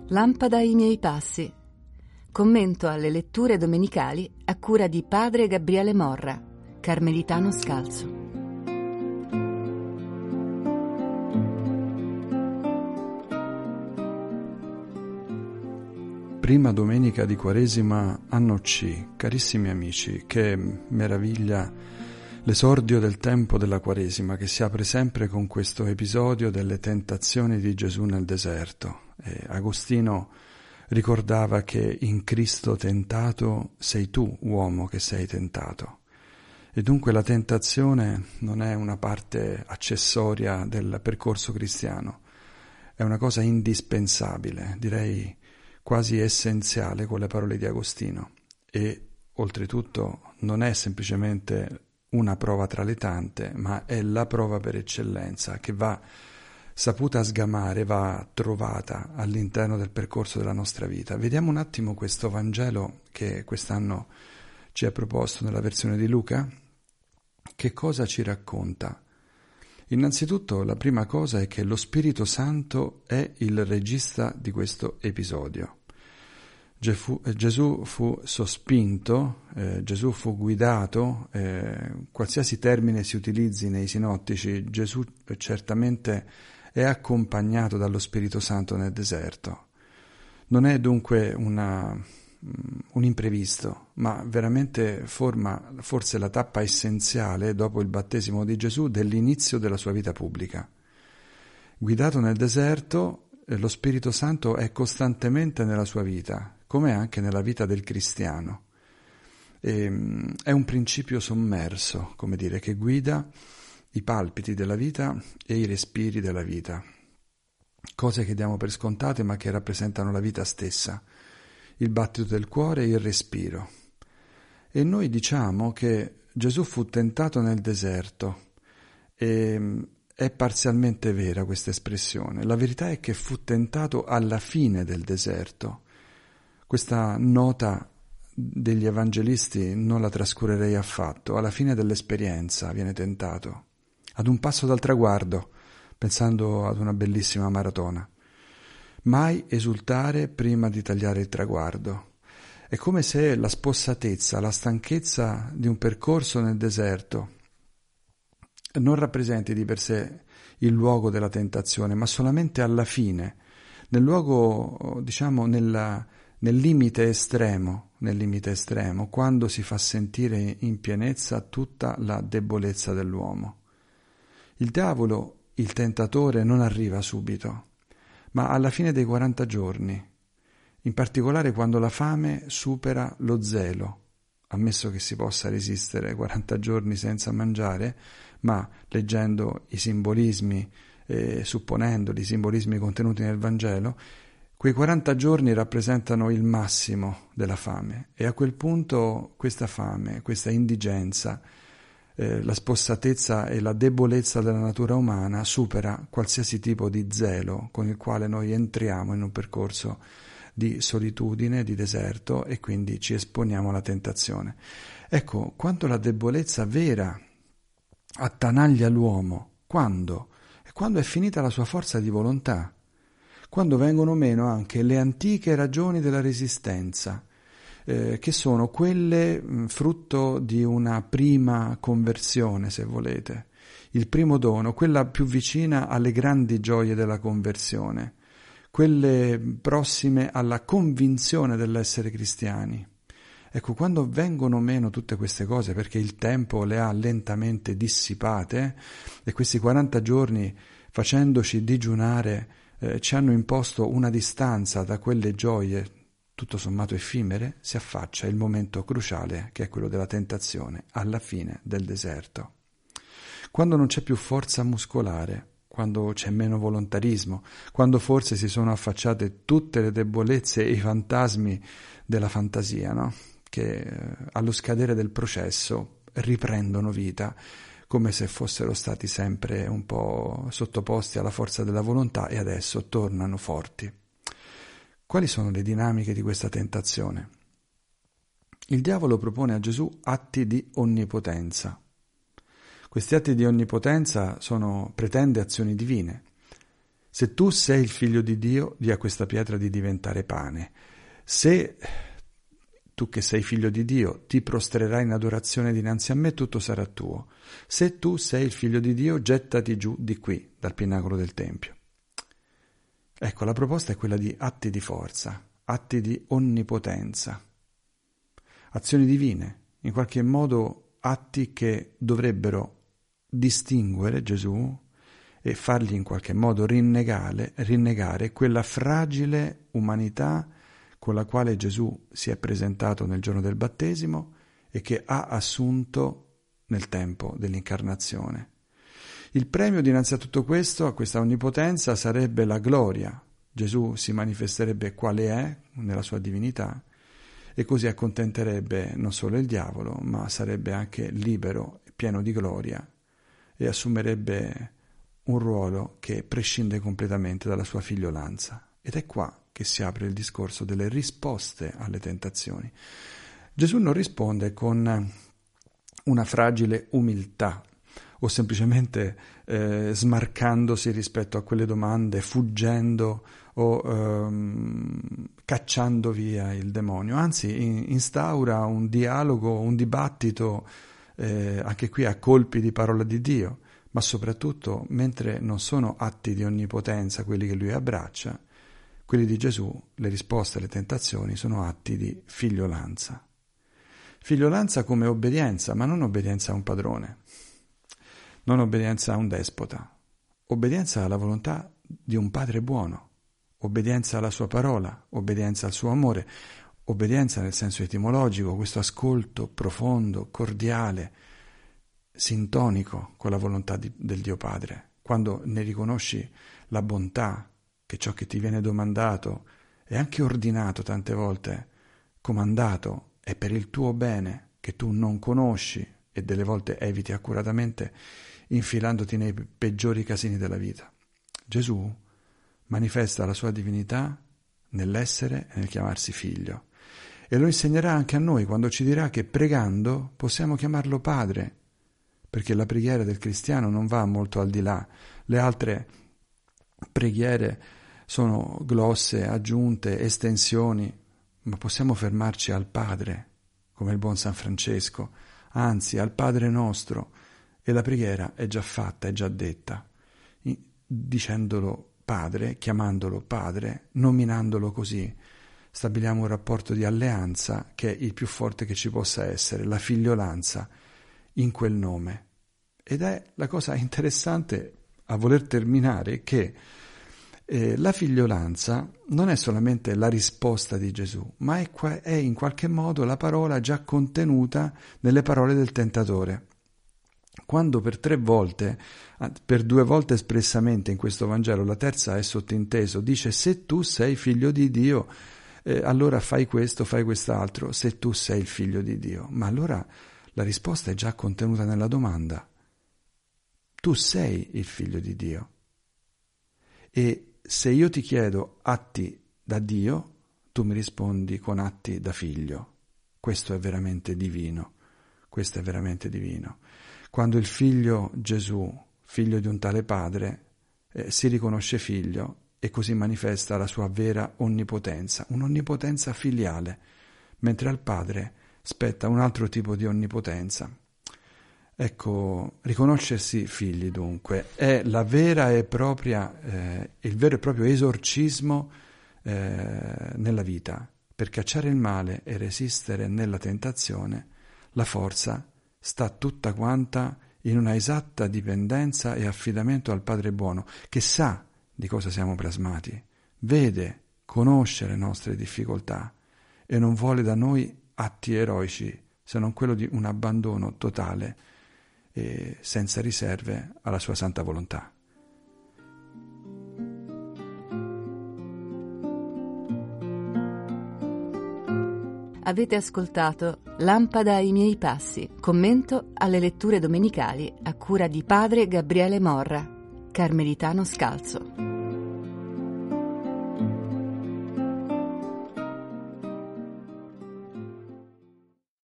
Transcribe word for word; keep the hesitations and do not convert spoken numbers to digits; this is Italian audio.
Lampada ai miei passi. Commento alle letture domenicali a cura di padre Gabriele Morra, carmelitano scalzo. Prima domenica di Quaresima, anno C. Carissimi amici, che meraviglia l'esordio del tempo della Quaresima, che si apre sempre con questo episodio delle tentazioni di Gesù nel deserto. E Agostino ricordava che in Cristo tentato sei tu, uomo, che sei tentato. E dunque la tentazione non è una parte accessoria del percorso cristiano, è una cosa indispensabile, direi quasi essenziale con le parole di Agostino. E oltretutto non è semplicemente una prova tra le tante, ma è la prova per eccellenza che va saputa sgamare, va trovata all'interno del percorso della nostra vita. Vediamo un attimo questo Vangelo che quest'anno ci è proposto nella versione di Luca. Che cosa ci racconta? Innanzitutto la prima cosa è che lo Spirito Santo è il regista di questo episodio. Gesù fu sospinto, eh, Gesù fu guidato, eh, qualsiasi termine si utilizzi nei sinottici, Gesù certamente è accompagnato dallo Spirito Santo nel deserto. Non è dunque una, un imprevisto, ma veramente forma forse la tappa essenziale dopo il battesimo di Gesù dell'inizio della sua vita pubblica. Guidato nel deserto, eh, lo Spirito Santo è costantemente nella sua vita, come anche nella vita del cristiano. E, è un principio sommerso, come dire, che guida i palpiti della vita e i respiri della vita, cose che diamo per scontate ma che rappresentano la vita stessa, il battito del cuore e il respiro. E noi diciamo che Gesù fu tentato nel deserto, e è parzialmente vera questa espressione. La verità è che fu tentato alla fine del deserto. Questa nota degli evangelisti non la trascurerei affatto. Alla fine dell'esperienza viene tentato, ad un passo dal traguardo, pensando ad una bellissima maratona. Mai esultare prima di tagliare il traguardo. È come se la spossatezza, la stanchezza di un percorso nel deserto non rappresenti di per sé il luogo della tentazione, ma solamente alla fine, nel luogo, diciamo, nella Nel limite estremo, nel limite estremo, quando si fa sentire in pienezza tutta la debolezza dell'uomo. Il diavolo, il tentatore, non arriva subito, ma alla fine dei quaranta giorni, in particolare quando la fame supera lo zelo, ammesso che si possa resistere quaranta giorni senza mangiare, ma leggendo i simbolismi, eh, supponendoli, i simbolismi contenuti nel Vangelo, quei quaranta giorni rappresentano il massimo della fame e a quel punto questa fame, questa indigenza, eh, la spossatezza e la debolezza della natura umana supera qualsiasi tipo di zelo con il quale noi entriamo in un percorso di solitudine, di deserto e quindi ci esponiamo alla tentazione. Ecco, quando la debolezza vera attanaglia l'uomo, quando? È quando è finita la sua forza di volontà. Quando vengono meno anche le antiche ragioni della resistenza, eh, che sono quelle mh, frutto di una prima conversione, se volete, il primo dono, quella più vicina alle grandi gioie della conversione, quelle prossime alla convinzione dell'essere cristiani. Ecco, quando vengono meno tutte queste cose, perché il tempo le ha lentamente dissipate, e questi quaranta giorni, facendoci digiunare, Eh, ci hanno imposto una distanza da quelle gioie tutto sommato effimere, si affaccia il momento cruciale che è quello della tentazione alla fine del deserto. Quando non c'è più forza muscolare, quando c'è meno volontarismo, quando forse si sono affacciate tutte le debolezze e i fantasmi della fantasia, no? Che eh, allo scadere del processo riprendono vita, come se fossero stati sempre un po' sottoposti alla forza della volontà e adesso tornano forti. Quali sono le dinamiche di questa tentazione? Il diavolo propone a Gesù atti di onnipotenza. Questi atti di onnipotenza sono pretende azioni divine. Se tu sei il figlio di Dio, di a questa pietra di diventare pane. Se tu che sei figlio di Dio ti prostrerai in adorazione dinanzi a me, tutto sarà tuo. Se tu sei il figlio di Dio, gettati giù di qui, dal pinnacolo del Tempio. Ecco, la proposta è quella di atti di forza, atti di onnipotenza, azioni divine, in qualche modo atti che dovrebbero distinguere Gesù e fargli in qualche modo rinnegare, rinnegare quella fragile umanità con la quale Gesù si è presentato nel giorno del battesimo e che ha assunto nel tempo dell'incarnazione. Il premio dinanzi a tutto questo, a questa onnipotenza, sarebbe la gloria. Gesù si manifesterebbe quale è nella sua divinità e così accontenterebbe non solo il diavolo, ma sarebbe anche libero e pieno di gloria e assumerebbe un ruolo che prescinde completamente dalla sua figliolanza. Ed è qua che si apre il discorso delle risposte alle tentazioni. Gesù non risponde con una fragile umiltà o semplicemente eh, smarcandosi rispetto a quelle domande, fuggendo o ehm, cacciando via il demonio. Anzi, in, instaura un dialogo, un dibattito, eh, anche qui a colpi di parola di Dio, ma soprattutto mentre non sono atti di onnipotenza quelli che lui abbraccia, quelli di Gesù, le risposte alle tentazioni, sono atti di figliolanza. Figliolanza come obbedienza, ma non obbedienza a un padrone, non obbedienza a un despota, obbedienza alla volontà di un padre buono, obbedienza alla sua parola, obbedienza al suo amore, obbedienza nel senso etimologico, questo ascolto profondo, cordiale, sintonico con la volontà di, del Dio Padre, quando ne riconosci la bontà, che ciò che ti viene domandato e anche ordinato tante volte, comandato, è per il tuo bene, che tu non conosci e delle volte eviti accuratamente, infilandoti nei peggiori casini della vita. Gesù manifesta la sua divinità nell'essere e nel chiamarsi figlio. E lo insegnerà anche a noi quando ci dirà che pregando possiamo chiamarlo Padre, perché la preghiera del cristiano non va molto al di là. Le altre preghiere sono glosse, aggiunte, estensioni, ma possiamo fermarci al Padre, come il buon San Francesco, anzi al Padre nostro, e la preghiera è già fatta, è già detta, dicendolo Padre, chiamandolo Padre, nominandolo così. Stabiliamo un rapporto di alleanza che è il più forte che ci possa essere, la figliolanza in quel nome. Ed è la cosa interessante a voler terminare che eh, la figliolanza non è solamente la risposta di Gesù, ma è, qua, è in qualche modo la parola già contenuta nelle parole del tentatore. Quando per tre volte, per due volte espressamente in questo Vangelo, la terza è sottinteso, dice se tu sei figlio di Dio, eh, allora fai questo, fai quest'altro, se tu sei il figlio di Dio. Ma allora la risposta è già contenuta nella domanda. Tu sei il figlio di Dio. E se io ti chiedo atti da Dio, tu mi rispondi con atti da figlio. Questo è veramente divino. Questo è veramente divino. Quando il figlio Gesù, figlio di un tale padre, eh, si riconosce figlio e così manifesta la sua vera onnipotenza, un'onnipotenza filiale, mentre al padre spetta un altro tipo di onnipotenza. Ecco, riconoscersi figli dunque è la vera e propria, eh, il vero e proprio esorcismo eh, nella vita. Per cacciare il male e resistere nella tentazione, la forza sta tutta quanta in una esatta dipendenza e affidamento al Padre buono, che sa di cosa siamo plasmati, vede, conosce le nostre difficoltà e non vuole da noi atti eroici, se non quello di un abbandono totale e senza riserve alla sua santa volontà. Avete ascoltato Lampada ai miei passi, commento alle letture domenicali a cura di padre Gabriele Morra, carmelitano scalzo.